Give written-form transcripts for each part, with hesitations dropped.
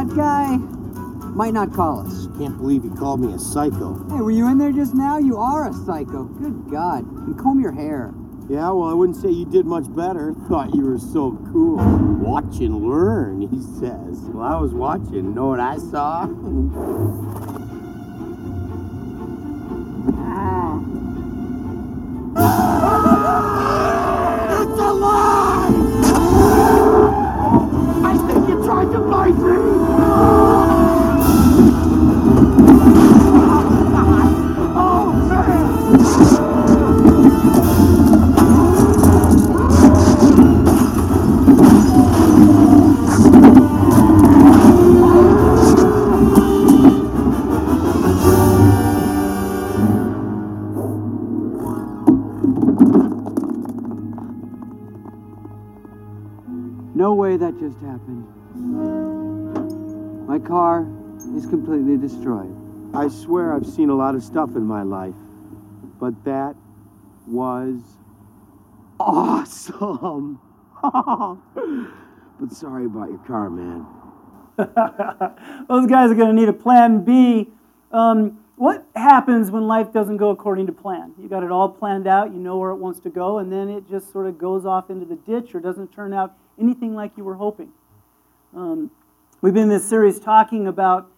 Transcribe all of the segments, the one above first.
that guy might not call us. Can't believe he called me a psycho. Hey, were you in there just now? You are a psycho. Good God. And comb your hair. Yeah, well, I wouldn't say you did much better. Thought you were so cool. Watch and learn, he says. Well, I was watching. Know what I saw? It's a lie! I think you tried to bite me! No way that just happened. My car is completely destroyed. I swear I've seen a lot of stuff in my life, but that was awesome. But sorry about your car, man. Those guys are going to need a plan B. What happens when life doesn't go according to plan? You got it all planned out, you know where it wants to go, and then it just sort of goes off into the ditch or doesn't turn out anything like you were hoping. We've been in this series talking about,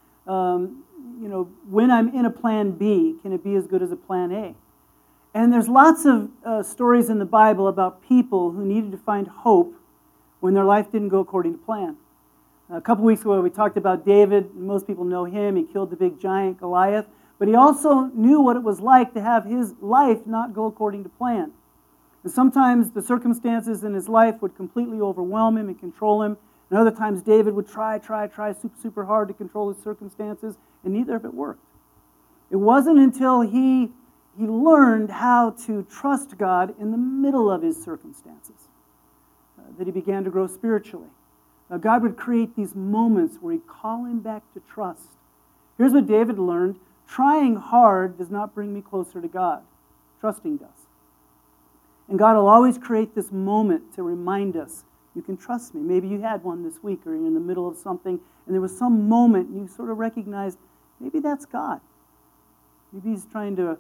when I'm in a plan B, can it be as good as a plan A? And there's lots of stories in the Bible about people who needed to find hope when their life didn't go according to plan. A couple weeks ago, we talked about David. Most people know him. He killed the big giant Goliath. But he also knew what it was like to have his life not go according to plan. And sometimes the circumstances in his life would completely overwhelm him and control him. And other times David would try super hard to control his circumstances, and neither of it worked. It wasn't until he learned how to trust God in the middle of his circumstances that he began to grow spiritually. God would create these moments where he'd call him back to trust. Here's what David learned. Trying hard does not bring me closer to God. Trusting does. And God will always create this moment to remind us, you can trust me. Maybe you had one this week or you're in the middle of something and there was some moment and you sort of recognized, maybe that's God. Maybe he's trying to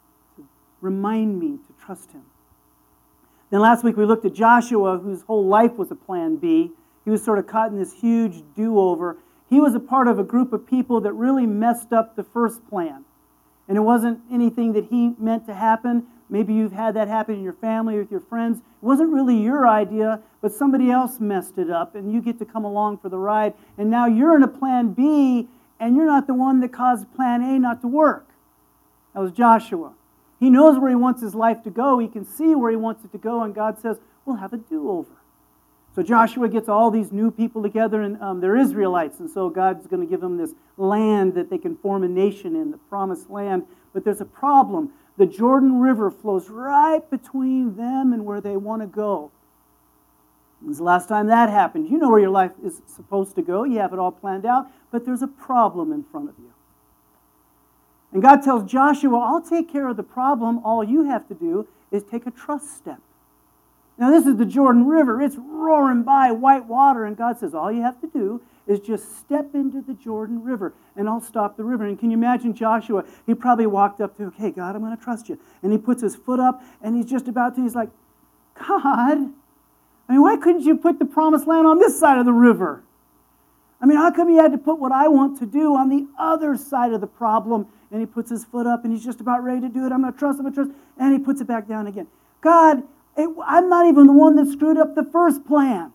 remind me to trust him. Then last week we looked at Joshua, whose whole life was a plan B. He was sort of caught in this huge do-over. He was a part of a group of people that really messed up the first plan. And it wasn't anything that he meant to happen. Maybe you've had that happen in your family or with your friends. It wasn't really your idea, but somebody else messed it up, and you get to come along for the ride. And now you're in a plan B, and you're not the one that caused plan A not to work. That was Joshua. He knows where he wants his life to go. He can see where he wants it to go, and God says, we'll have a do-over. So Joshua gets all these new people together, and they're Israelites, and so God's going to give them this land that they can form a nation in, the promised land. But there's a problem. The Jordan River flows right between them and where they want to go. When's the last time that happened? You know where your life is supposed to go. You have it all planned out, but there's a problem in front of you. And God tells Joshua, I'll take care of the problem. All you have to do is take a trust step. Now, this is the Jordan River. It's roaring by white water, and God says, all you have to do is just step into the Jordan River, and I'll stop the river. And can you imagine Joshua? He probably walked up to, okay, God, I'm going to trust you. And he puts his foot up, and he's just about to, he's like, God, why couldn't you put the promised land on this side of the river? How come you had to put what I want to do on the other side of the problem? And he puts his foot up, and he's just about ready to do it. I'm going to trust, and he puts it back down again. God, I'm not even the one that screwed up the first plan.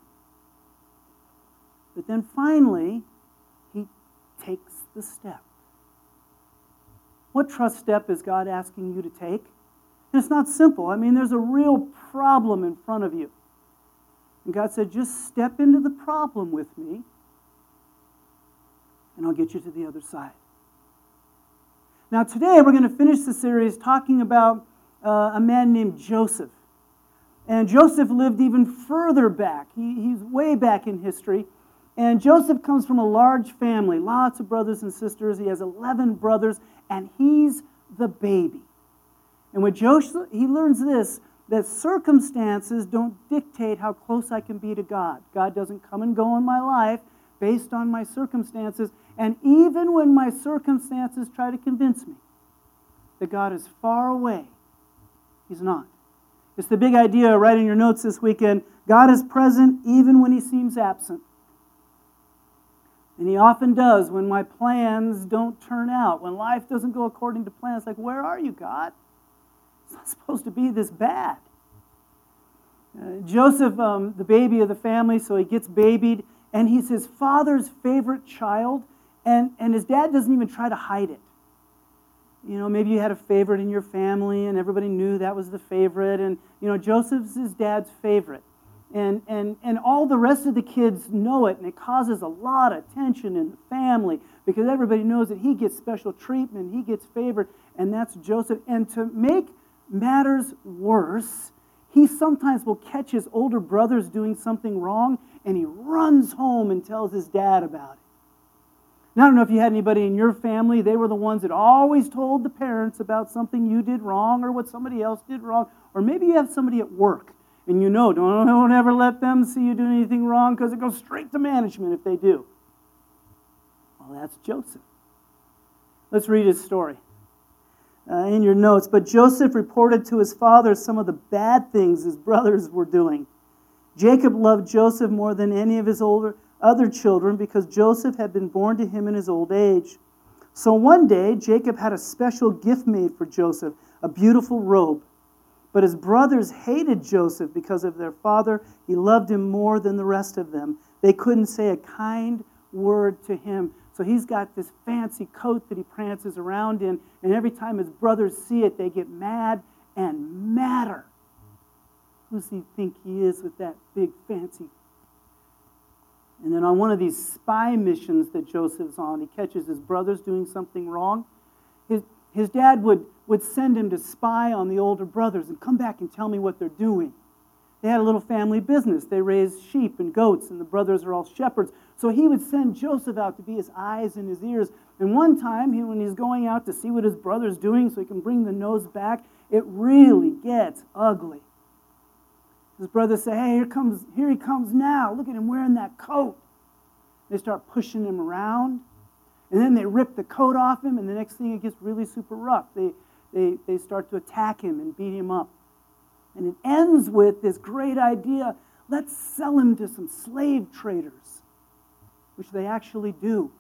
But then finally, he takes the step. What trust step is God asking you to take? And it's not simple. There's a real problem in front of you. And God said, just step into the problem with me, and I'll get you to the other side. Now today, we're going to finish the series talking about a man named Joseph. And Joseph lived even further back. He's way back in history. And Joseph comes from a large family, lots of brothers and sisters. He has 11 brothers, and he's the baby. And with Joseph, he learns this, that circumstances don't dictate how close I can be to God. God doesn't come and go in my life, based on my circumstances. And even when my circumstances try to convince me that God is far away, He's not. It's the big idea right in your notes this weekend. God is present even when He seems absent. And He often does when my plans don't turn out, when life doesn't go according to plan. It's like, where are you, God? It's not supposed to be this bad. Joseph, the baby of the family, so he gets babied, and he's his father's favorite child, and his dad doesn't even try to hide it. You know, maybe you had a favorite in your family, and everybody knew that was the favorite, and, you know, Joseph's his dad's favorite. And all the rest of the kids know it, and it causes a lot of tension in the family, because everybody knows that he gets special treatment, he gets favored, and that's Joseph. And to make matters worse, he sometimes will catch his older brothers doing something wrong, and he runs home and tells his dad about it. Now, I don't know if you had anybody in your family, they were the ones that always told the parents about something you did wrong or what somebody else did wrong. Or maybe you have somebody at work, and you know, don't ever let them see you do anything wrong, because it goes straight to management if they do. Well, that's Joseph. Let's read his story. In your notes. But Joseph reported to his father some of the bad things his brothers were doing. Jacob loved Joseph more than any of his other children, because Joseph had been born to him in his old age. So one day, Jacob had a special gift made for Joseph, a beautiful robe. But his brothers hated Joseph because of their father. He loved him more than the rest of them. They couldn't say a kind word to him. So he's got this fancy coat that he prances around in, and every time his brothers see it, they get mad and madder. Who does he think he is with that big fancy? And then on one of these spy missions that Joseph's on, he catches his brothers doing something wrong. His dad would send him to spy on the older brothers and come back and tell me what they're doing. They had a little family business. They raised sheep and goats, and the brothers are all shepherds. So he would send Joseph out to be his eyes and his ears. And one time, when he's going out to see what his brother's doing so he can bring the nose back, it really gets ugly. His brothers say, hey, here he comes now. Look at him wearing that coat. They start pushing him around. And then they rip the coat off him, and the next thing, it gets really super rough. They start to attack him and beat him up. And it ends with this great idea, let's sell him to some slave traders, which they actually do.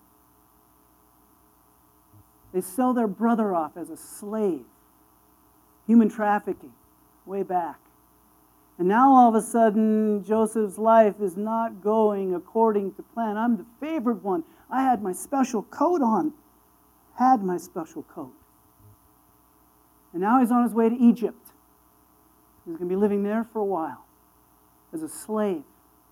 They sell their brother off as a slave. Human trafficking, way back. And now all of a sudden, Joseph's life is not going according to plan. I'm the favored one. I had my special coat on. Had my special coat. And now he's on his way to Egypt. He's going to be living there for a while as a slave.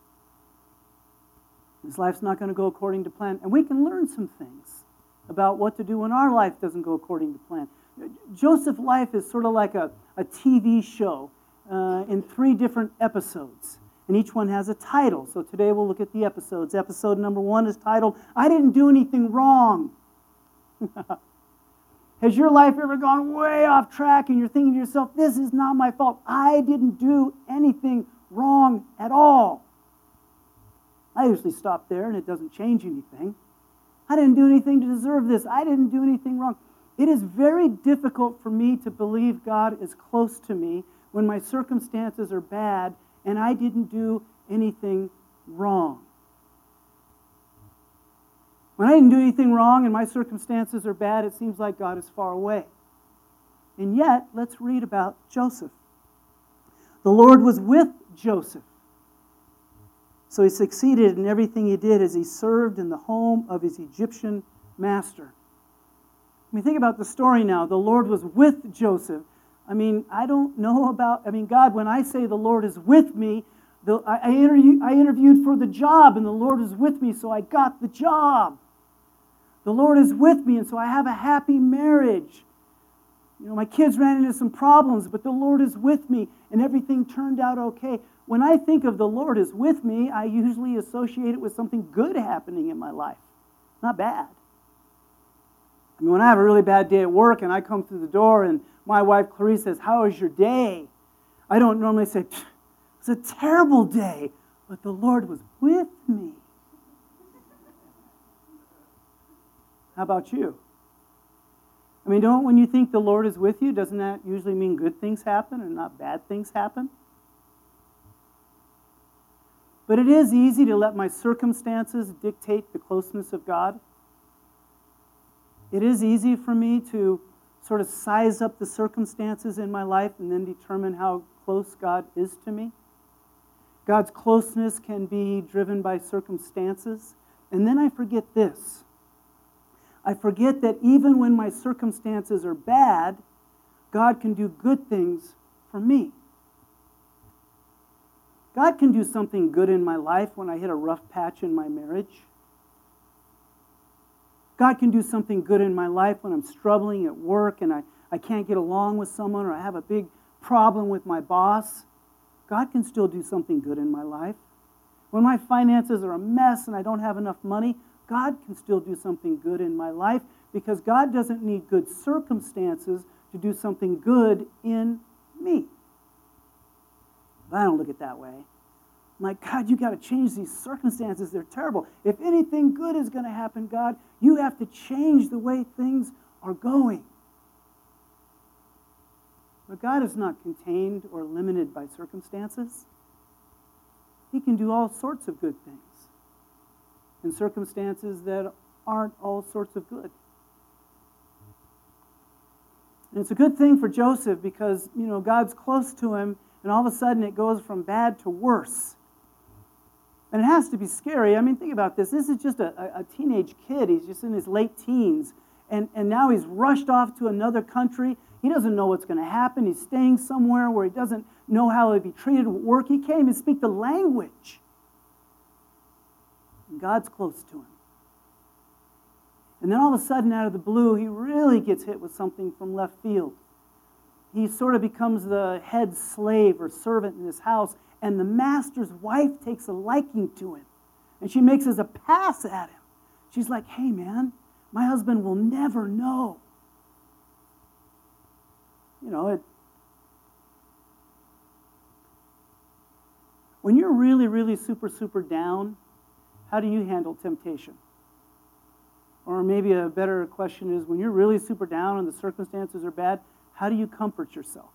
His life's not going to go according to plan. And we can learn some things about what to do when our life doesn't go according to plan. Joseph's life is sort of like a TV show in 3 different episodes. And each one has a title. So today we'll look at the episodes. Episode number 1 is titled, I Didn't Do Anything Wrong. Has your life ever gone way off track and you're thinking to yourself, this is not my fault. I didn't do anything wrong at all. I usually stop there and it doesn't change anything. I didn't do anything to deserve this. I didn't do anything wrong. It is very difficult for me to believe God is close to me when my circumstances are bad and I didn't do anything wrong. When I didn't do anything wrong and my circumstances are bad, it seems like God is far away. And yet, let's read about Joseph. The Lord was with Joseph. So he succeeded in everything he did as he served in the home of his Egyptian master. I mean, think about the story now. The Lord was with Joseph. I mean, I don't know about, God, when I say the Lord is with me, I interviewed for the job and the Lord is with me, so I got the job. The Lord is with me, and so I have a happy marriage. You know, my kids ran into some problems, but the Lord is with me, and everything turned out okay. When I think of the Lord is with me, I usually associate it with something good happening in my life, not bad. I mean, when I have a really bad day at work and I come through the door and my wife Clarice says, how was your day? I don't normally say, it was a terrible day, but the Lord was with me. How about you? I mean, when you think the Lord is with you, doesn't that usually mean good things happen and not bad things happen? But it is easy to let my circumstances dictate the closeness of God. It is easy for me to sort of size up the circumstances in my life and then determine how close God is to me. God's closeness can be driven by circumstances. And then I forget this. I forget that even when my circumstances are bad, God can do good things for me. God can do something good in my life when I hit a rough patch in my marriage. God can do something good in my life when I'm struggling at work and I can't get along with someone, or I have a big problem with my boss. God can still do something good in my life. When my finances are a mess and I don't have enough money, God can still do something good in my life, because God doesn't need good circumstances to do something good in me. But I don't look at it that way. I'm like, God, you got to change these circumstances. They're terrible. If anything good is going to happen, God, you have to change the way things are going. But God is not contained or limited by circumstances. He can do all sorts of good things in circumstances that aren't all sorts of good. And it's a good thing for Joseph because, God's close to him, and all of a sudden it goes from bad to worse. And it has to be scary. I mean, think about this. This is just a teenage kid. He's just in his late teens. And now he's rushed off to another country. He doesn't know what's going to happen. He's staying somewhere where he doesn't know how he'll be treated at work. He can't even speak the language. And God's close to him. And then all of a sudden, out of the blue, he really gets hit with something from left field. He sort of becomes the head slave or servant in his house, and the master's wife takes a liking to him. And she makes a pass at him. She's like, hey, man, my husband will never know. When you're really, really super, super down, how do you handle temptation? Or maybe a better question is, when you're really super down and the circumstances are bad, how do you comfort yourself?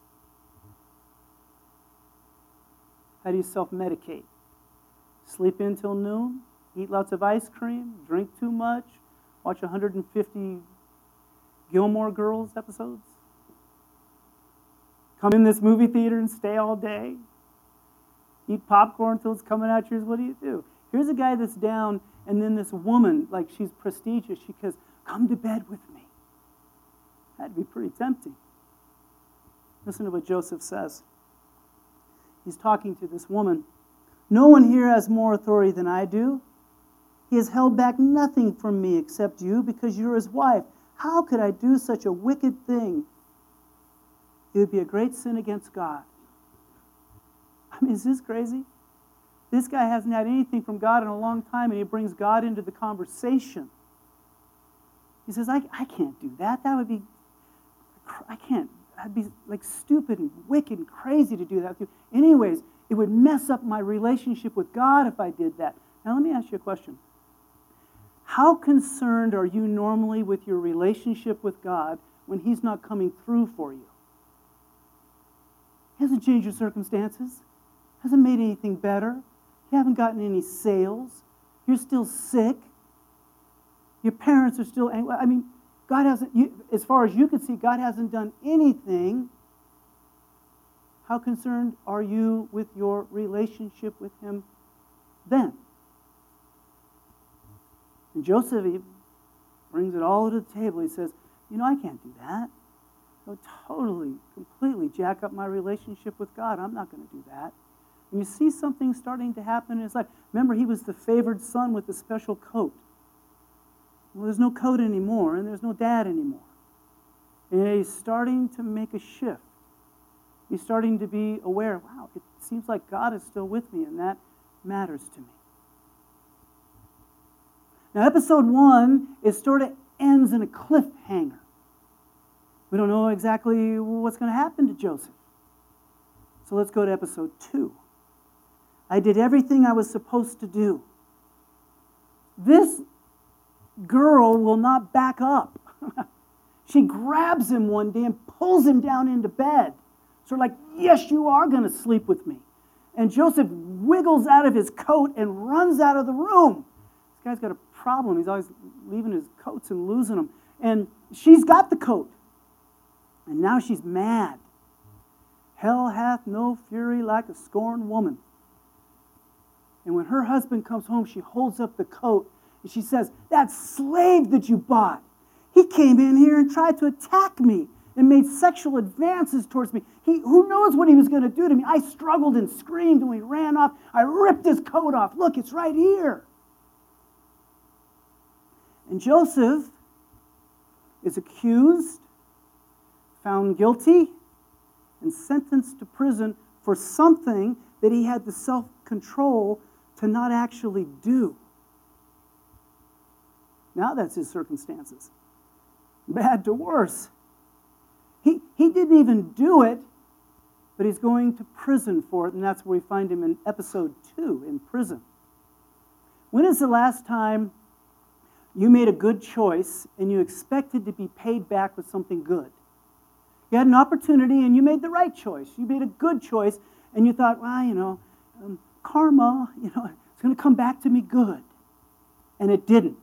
How do you self-medicate? Sleep in till noon? Eat lots of ice cream? Drink too much? Watch 150 Gilmore Girls episodes? Come in this movie theater and stay all day? Eat popcorn until it's coming out your ears? What do? Here's a guy that's down, and then this woman, like she's prestigious, she goes, come to bed with me. That'd be pretty tempting. Listen to what Joseph says. He's talking to this woman. No one here has more authority than I do. He has held back nothing from me except you, because you're his wife. How could I do such a wicked thing? It would be a great sin against God. I mean, is this crazy? This guy hasn't had anything from God in a long time, and he brings God into the conversation. He says, I can't do that. That would be, I can't. I'd be like stupid and wicked and crazy to do that. Anyways, it would mess up my relationship with God if I did that. Now, let me ask you a question. How concerned are you normally with your relationship with God when he's not coming through for you? He hasn't changed your circumstances. Hasn't made anything better. You haven't gotten any sales. You're still sick. Your parents are still angry. I mean, God hasn't, as far as you can see, God hasn't done anything. How concerned are you with your relationship with him then? And Joseph, he brings it all to the table. He says, I can't do that. I would totally, completely jack up my relationship with God. I'm not going to do that. And you see something starting to happen in his life. Remember, he was the favored son with the special coat. Well, there's no coat anymore, and there's no dad anymore. And he's starting to make a shift. He's starting to be aware, wow, it seems like God is still with me, and that matters to me. Now, episode 1, it sort of ends in a cliffhanger. We don't know exactly what's going to happen to Joseph. So let's go to episode 2. I did everything I was supposed to do. This girl will not back up. She grabs him one day and pulls him down into bed. Sort of like, yes, you are going to sleep with me. And Joseph wiggles out of his coat and runs out of the room. This guy's got a problem. He's always leaving his coats and losing them. And she's got the coat. And now she's mad. Hell hath no fury like a scorned woman. And when her husband comes home, she holds up the coat and she says, that slave that you bought, he came in here and tried to attack me and made sexual advances towards me. Who knows what he was going to do to me? I struggled and screamed and we ran off. I ripped his coat off. Look, it's right here. And Joseph is accused, found guilty, and sentenced to prison for something that he had the self-control to not actually do. Now that's his circumstances. Bad to worse. He didn't even do it, but he's going to prison for it, and that's where we find him in episode 2, in prison. When is the last time you made a good choice and you expected to be paid back with something good? You had an opportunity and you made the right choice. You made a good choice and you thought, well, karma, it's going to come back to me good. And it didn't.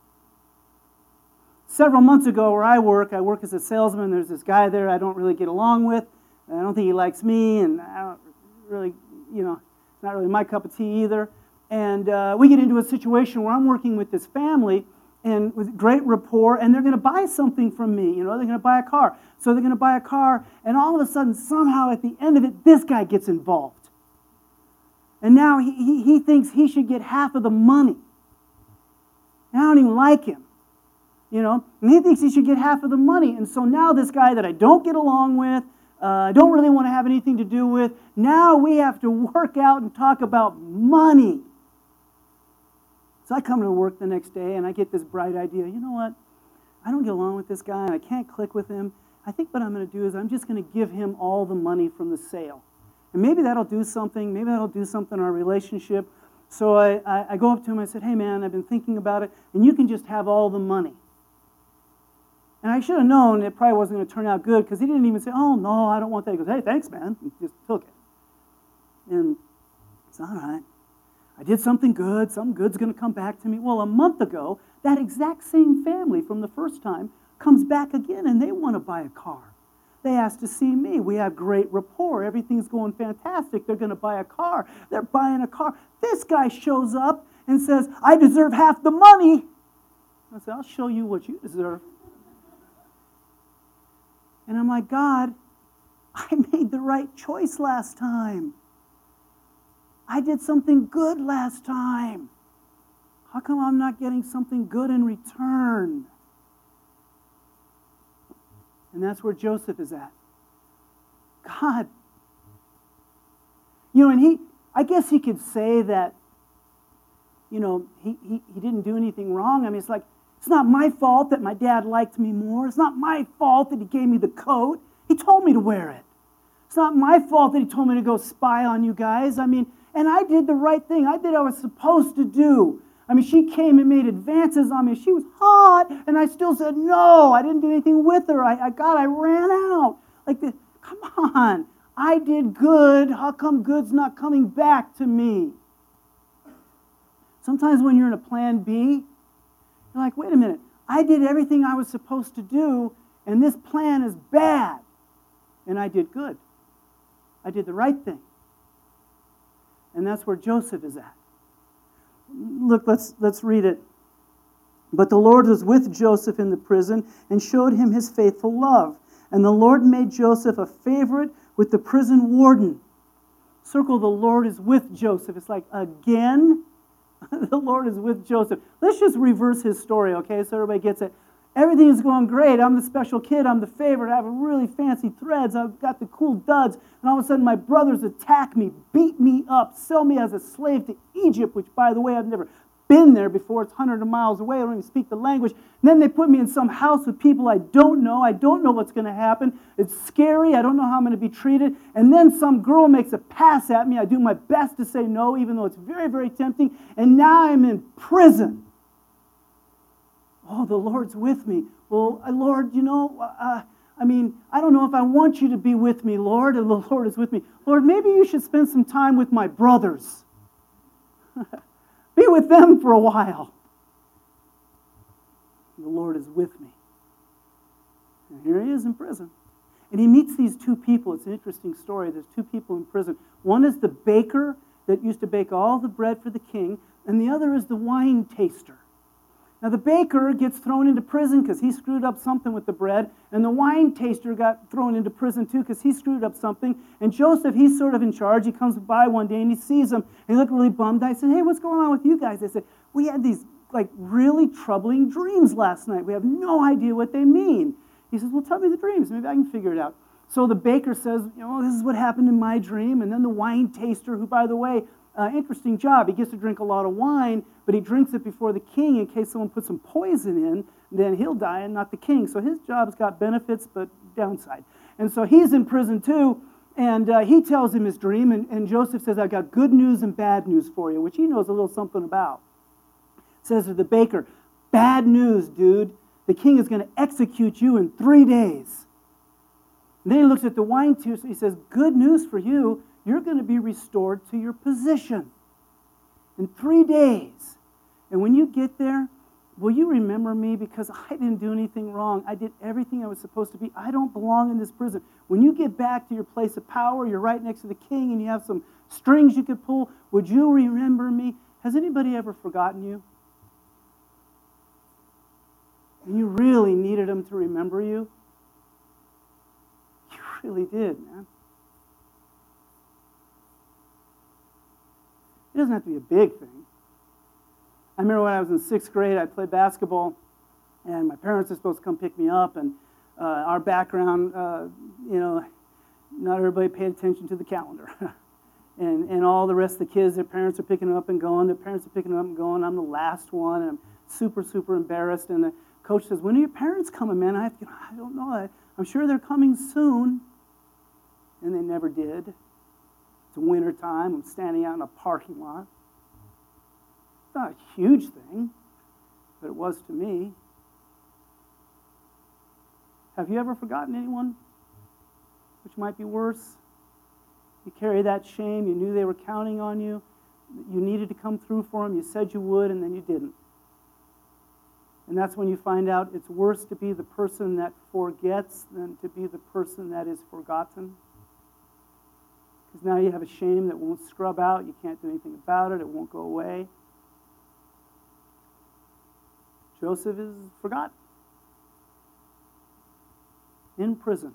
Several months ago where I work as a salesman. There's this guy there I don't really get along with. And I don't think he likes me, and I don't really, it's not really my cup of tea either. And we get into a situation where I'm working with this family and with great rapport, and they're going to buy something from me. They're going to buy a car. So they're going to buy a car, and all of a sudden, somehow at the end of it, this guy gets involved. And now he thinks he should get half of the money. And I don't even like him. And he thinks he should get half of the money. And so now this guy that I don't get along with, I don't really want to have anything to do with, now we have to work out and talk about money. So I come to work the next day and I get this bright idea. You know what? I don't get along with this guy and I can't click with him. I think what I'm going to do is I'm just going to give him all the money from the sale. And maybe that'll do something. Maybe that'll do something in our relationship. So I go up to him and I said, hey man, I've been thinking about it and you can just have all the money. And I should have known it probably wasn't going to turn out good because he didn't even say, oh, no, I don't want that. He goes, hey, thanks, man. He just took it. And it's all right. I did something good. Something good's going to come back to me. Well, a month ago, that exact same family from the first time comes back again, and they want to buy a car. They asked to see me. We have great rapport. Everything's going fantastic. They're going to buy a car. They're buying a car. This guy shows up and says, I deserve half the money. I said, I'll show you what you deserve. And I'm like, God, I made the right choice last time. I did something good last time. How come I'm not getting something good in return? And that's where Joseph is at. God. And I guess he could say that, he didn't do anything wrong. I mean, it's like, it's not my fault that my dad liked me more. It's not my fault that he gave me the coat. He told me to wear it. It's not my fault that he told me to go spy on you guys. I mean, and I did the right thing. I did what I was supposed to do. I mean, she came and made advances on me. She was hot, and I still said no. I didn't do anything with her. I ran out. Come on. I did good. How come good's not coming back to me? Sometimes when you're in a plan B, you're like, wait a minute, I did everything I was supposed to do, and this plan is bad. And I did good. I did the right thing. And that's where Joseph is at. Look, let's read it. But the Lord was with Joseph in the prison and showed him his faithful love. And the Lord made Joseph a favorite with the prison warden. Circle, the Lord is with Joseph. It's like, again? The Lord is with Joseph. Let's just reverse his story, okay, so everybody gets it. Everything is going great. I'm the special kid. I'm the favorite. I have really fancy threads. I've got the cool duds. And all of a sudden, my brothers attack me, beat me up, sell me as a slave to Egypt, which, by the way, I've never been there before. It's hundreds of miles away. I don't even speak the language. And then they put me in some house with people I don't know. I don't know what's going to happen. It's scary. I don't know how I'm going to be treated. And then some girl makes a pass at me. I do my best to say no, even though it's very, very tempting. And now I'm in prison. Oh, the Lord's with me. Well, Lord, I don't know if I want you to be with me, Lord, and the Lord is with me. Lord, maybe you should spend some time with my brothers. Be with them for a while. The Lord is with me. And here he is in prison. And he meets these two people. It's an interesting story. There's two people in prison. One is the baker that used to bake all the bread for the king, and the other is the wine taster. Now, the baker gets thrown into prison because he screwed up something with the bread, and the wine taster got thrown into prison too because he screwed up something. And Joseph, he's sort of in charge. He comes by one day and he sees them, and he looked really bummed. I said, hey, what's going on with you guys? They said, we had these really troubling dreams last night. We have no idea what they mean. He says, well, tell me the dreams. Maybe I can figure it out. So the baker says, this is what happened in my dream. And then the wine taster, who, by the way, interesting job. He gets to drink a lot of wine, but he drinks it before the king in case someone puts some poison in, then he'll die and not the king. So his job's got benefits, but downside. And so he's in prison too, and he tells him his dream, and Joseph says, I've got good news and bad news for you, which he knows a little something about. Says to the baker, bad news, dude. The king is going to execute you in 3 days. And then he looks at the wine taster. He says, good news for you. You're going to be restored to your position in 3 days. And when you get there, will you remember me? Because I didn't do anything wrong. I did everything I was supposed to be. I don't belong in this prison. When you get back to your place of power, you're right next to the king, and you have some strings you could pull. Would you remember me? Has anybody ever forgotten you? And you really needed him to remember you? You really did, man. It doesn't have to be a big thing. I remember when I was in 6th grade, I played basketball, and my parents were supposed to come pick me up, and our background, not everybody paid attention to the calendar. and all the rest of the kids, their parents are picking them up and going. Their parents are picking them up and going. I'm the last one, and I'm super, super embarrassed. And the coach says, when are your parents coming, man? I don't know. I'm sure they're coming soon. And they never did. It's winter time. I'm standing out in a parking lot. It's not a huge thing, but it was to me. Have you ever forgotten anyone? Which might be worse. You carry that shame. You knew they were counting on you. You needed to come through for them. You said you would, and then you didn't. And that's when you find out it's worse to be the person that forgets than to be the person that is forgotten. Because now you have a shame that won't scrub out. You can't do anything about it. It won't go away. Joseph is forgotten. In prison.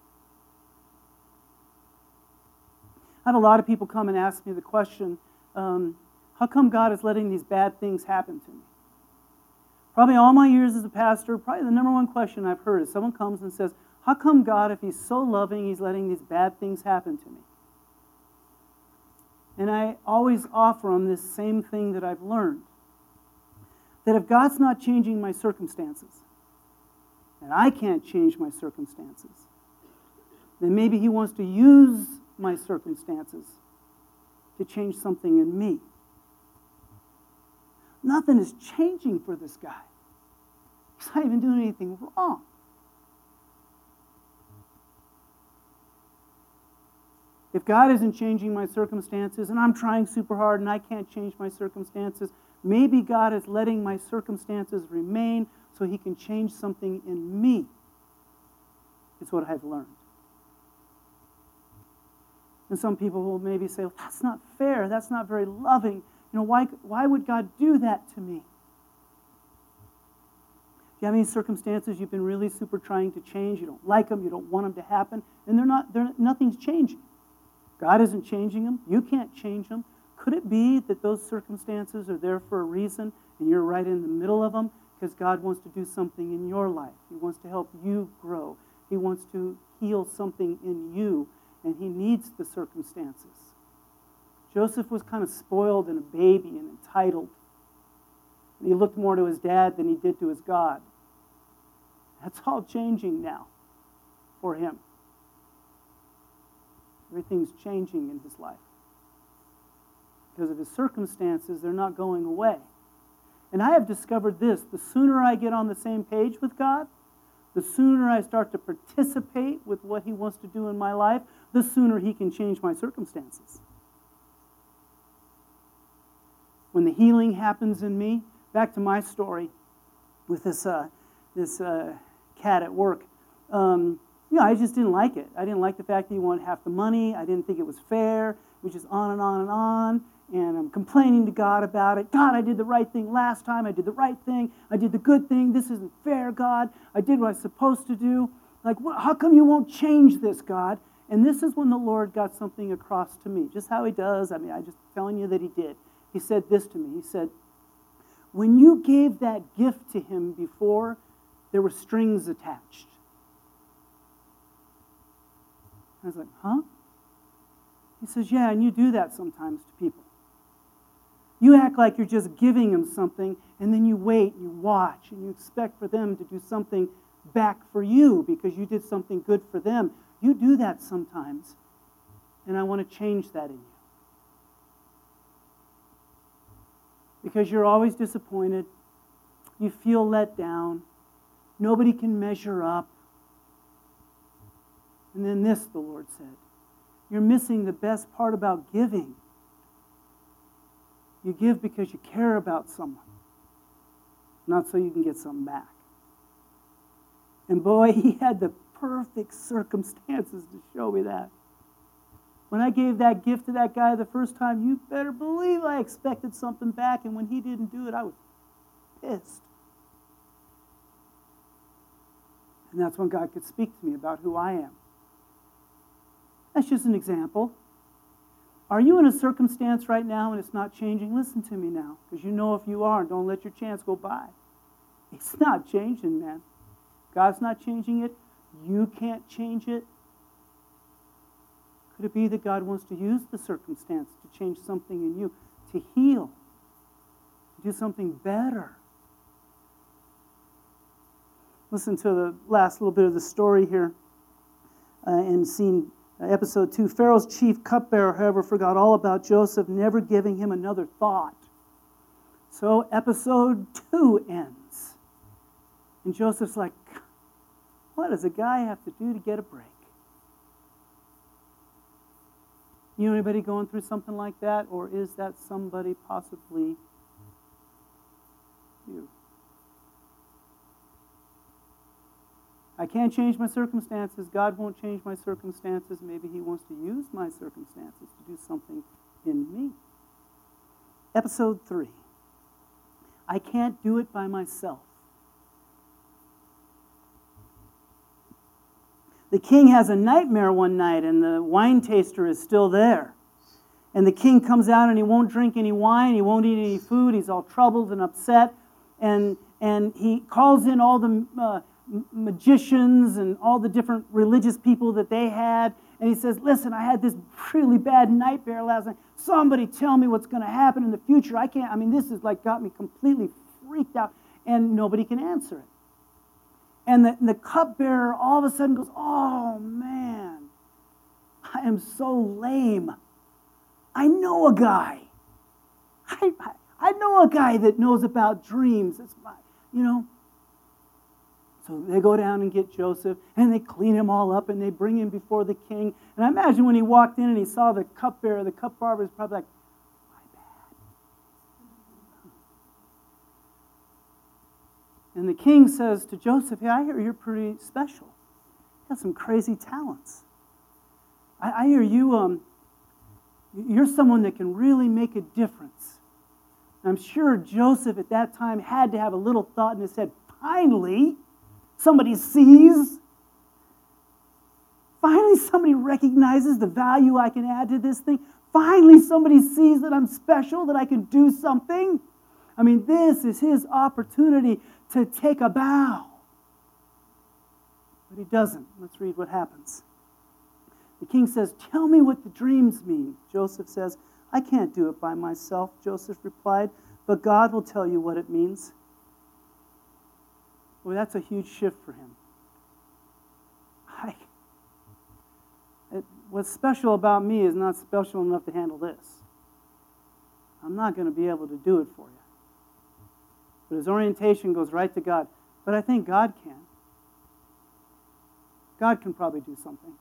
I have a lot of people come and ask me the question, how come God is letting these bad things happen to me? Probably all my years as a pastor, probably the number one question I've heard is someone comes and says, how come God, if he's so loving, he's letting these bad things happen to me? And I always offer them this same thing that I've learned. That if God's not changing my circumstances, and I can't change my circumstances, then maybe he wants to use my circumstances to change something in me. Nothing is changing for this guy. He's not even doing anything wrong. If God isn't changing my circumstances, and I'm trying super hard and I can't change my circumstances, maybe God is letting my circumstances remain so he can change something in me. It's what I've learned. And some people will maybe say, well, that's not fair. That's not very loving. Why would God do that to me? Do you have any circumstances you've been really super trying to change? You don't like them. You don't want them to happen. And nothing's changing. God isn't changing them. You can't change them. Could it be that those circumstances are there for a reason and you're right in the middle of them because God wants to do something in your life? He wants to help you grow. He wants to heal something in you, and he needs the circumstances. Joseph was kind of spoiled and a baby and entitled. And he looked more to his dad than he did to his God. That's all changing now for him. Everything's changing in his life. Because of his circumstances, they're not going away. And I have discovered this: the sooner I get on the same page with God, the sooner I start to participate with what He wants to do in my life, the sooner He can change my circumstances. When the healing happens in me, back to my story with this cat at work. I just didn't like it. I didn't like the fact that he wanted half the money. I didn't think it was fair. It was just on and on and on. And I'm complaining to God about it. God, I did the right thing last time. I did the right thing. I did the good thing. This isn't fair, God. I did what I was supposed to do. Like, how come you won't change this, God? And this is when the Lord got something across to me. Just how He does. I mean, I'm just telling you that He did. He said this to me. He said, when you gave that gift to Him before, there were strings attached. I was like, huh? He says, yeah, and you do that sometimes to people. You act like you're just giving them something, and then you wait, and you watch, and you expect for them to do something back for you because you did something good for them. You do that sometimes, and I want to change that in you. Because you're always disappointed. You feel let down. Nobody can measure up. And then this, the Lord said, you're missing the best part about giving. You give because you care about someone, not so you can get something back. And boy, He had the perfect circumstances to show me that. When I gave that gift to that guy the first time, you better believe I expected something back, and when he didn't do it, I was pissed. And that's when God could speak to me about who I am. That's just an example. Are you in a circumstance right now and it's not changing? Listen to me now, because you know if you are, don't let your chance go by. It's not changing, man. God's not changing it. You can't change it. Could it be that God wants to use the circumstance to change something in you, to heal, to do something better? Listen to the last little bit of the story here in scene episode 2. Pharaoh's chief cupbearer, however, forgot all about Joseph, never giving him another thought. So episode 2 ends. And Joseph's like, what does a guy have to do to get a break? You know anybody going through something like that? Or is that somebody possibly you? I can't change my circumstances. God won't change my circumstances. Maybe He wants to use my circumstances to do something in me. Episode 3. I can't do it by myself. The king has a nightmare one night, and the wine taster is still there. And the king comes out, and he won't drink any wine. He won't eat any food. He's all troubled and upset. And he calls in all the magicians and all the different religious people that they had. And he says, listen, I had this really bad nightmare last night. Somebody tell me what's going to happen in the future. This has got me completely freaked out. And nobody can answer it. And the cupbearer all of a sudden goes, oh, man, I am so lame. I know a guy. I know a guy that knows about dreams. So they go down and get Joseph, and they clean him all up, and they bring him before the king. And I imagine when he walked in and he saw the cupbearer, the cupbearer was probably like, my bad. And the king says to Joseph, hey, I hear you're pretty special. You got some crazy talents. I hear you're someone that can really make a difference. I'm sure Joseph at that time had to have a little thought in his head, finally, somebody sees. Finally, somebody recognizes the value I can add to this thing. Finally, somebody sees that I'm special, that I can do something. This is his opportunity to take a bow. But he doesn't. Let's read what happens. The king says, tell me what the dreams mean. Joseph says, I can't do it by myself, Joseph replied, but God will tell you what it means. Well, that's a huge shift for him. What's special about me is not special enough to handle this. I'm not going to be able to do it for you. But his orientation goes right to God. But I think God can. God can probably do something.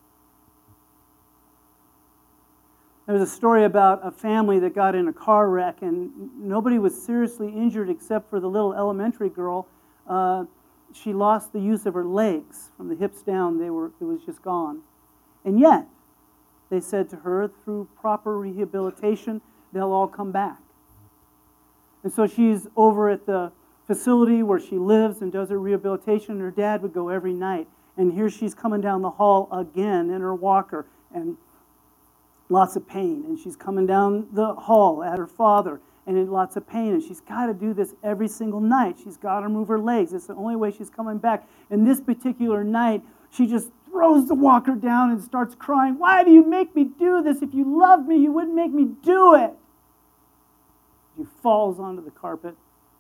There's a story about a family that got in a car wreck, and nobody was seriously injured except for the little elementary girl. She lost the use of her legs. From the hips down, it was just gone. And yet, they said to her, through proper rehabilitation, they'll all come back. And so she's over at the facility where she lives and does her rehabilitation, and her dad would go every night. And here she's coming down the hall again in her walker, and lots of pain. And she's coming down the hall at her father, and in lots of pain. And she's got to do this every single night. She's got to move her legs. It's the only way she's coming back. And this particular night, she just throws the walker down and starts crying. Why do you make me do this? If you loved me, you wouldn't make me do it. She falls onto the carpet.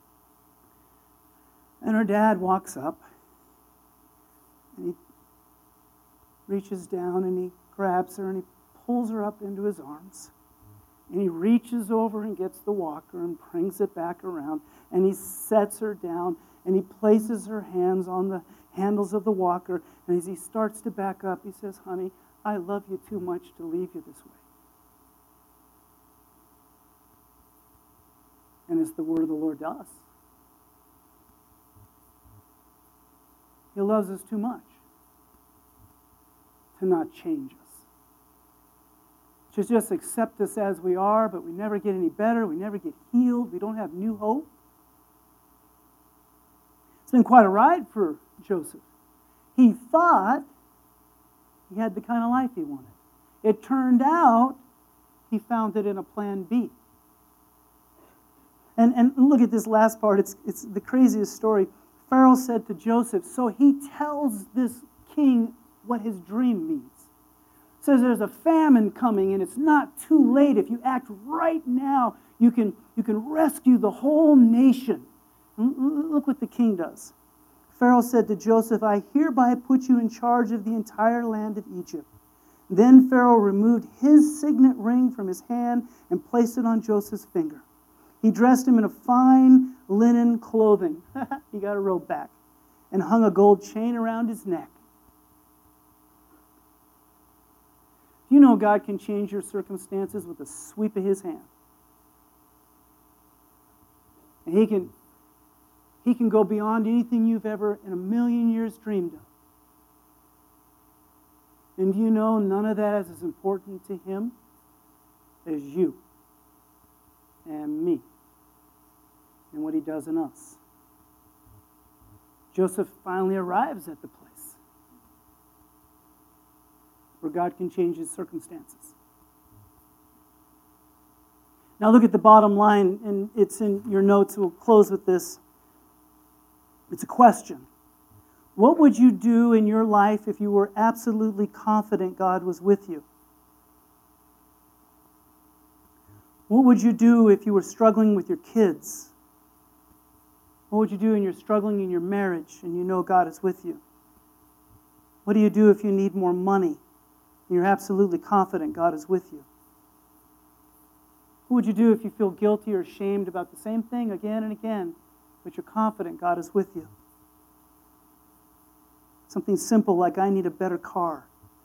And her dad walks up. And he reaches down and he grabs her and he pulls her up into his arms. And he reaches over and gets the walker and brings it back around. And he sets her down and he places her hands on the handles of the walker. And as he starts to back up, he says, honey, I love you too much to leave you this way. And it's the word of the Lord to us. He loves us too much to not change us. To just accept us as we are, but we never get any better. We never get healed. We don't have new hope. It's been quite a ride for Joseph. He thought he had the kind of life he wanted. It turned out he found it in a plan B. And look at this last part. It's the craziest story. Pharaoh said to Joseph, so he tells this king what his dream means. Says there's a famine coming and it's not too late. If you act right now, you can rescue the whole nation. Look what the king does. Pharaoh said to Joseph, I hereby put you in charge of the entire land of Egypt. Then Pharaoh removed his signet ring from his hand and placed it on Joseph's finger. He dressed him in a fine linen clothing. He got a robe back. And hung a gold chain around his neck. You know God can change your circumstances with a sweep of his hand. And he can go beyond anything you've ever in a million years dreamed of. And you know none of that is as important to him as you and me and what he does in us. Joseph finally arrives at the place where God can change his circumstances. Now look at the bottom line, and it's in your notes. We'll close with this. It's a question. What would you do in your life if you were absolutely confident God was with you? What would you do if you were struggling with your kids? What would you do when you're struggling in your marriage and you know God is with you? What do you do if you need more money and you're absolutely confident God is with you? What would you do if you feel guilty or ashamed about the same thing again and again, but you're confident God is with you? Something simple like, I need a better car.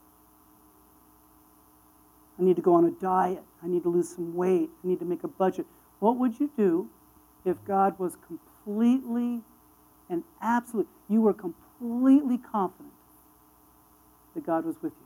I need to go on a diet. I need to lose some weight. I need to make a budget. What would you do if God was completely and absolutely, you were completely confident that God was with you?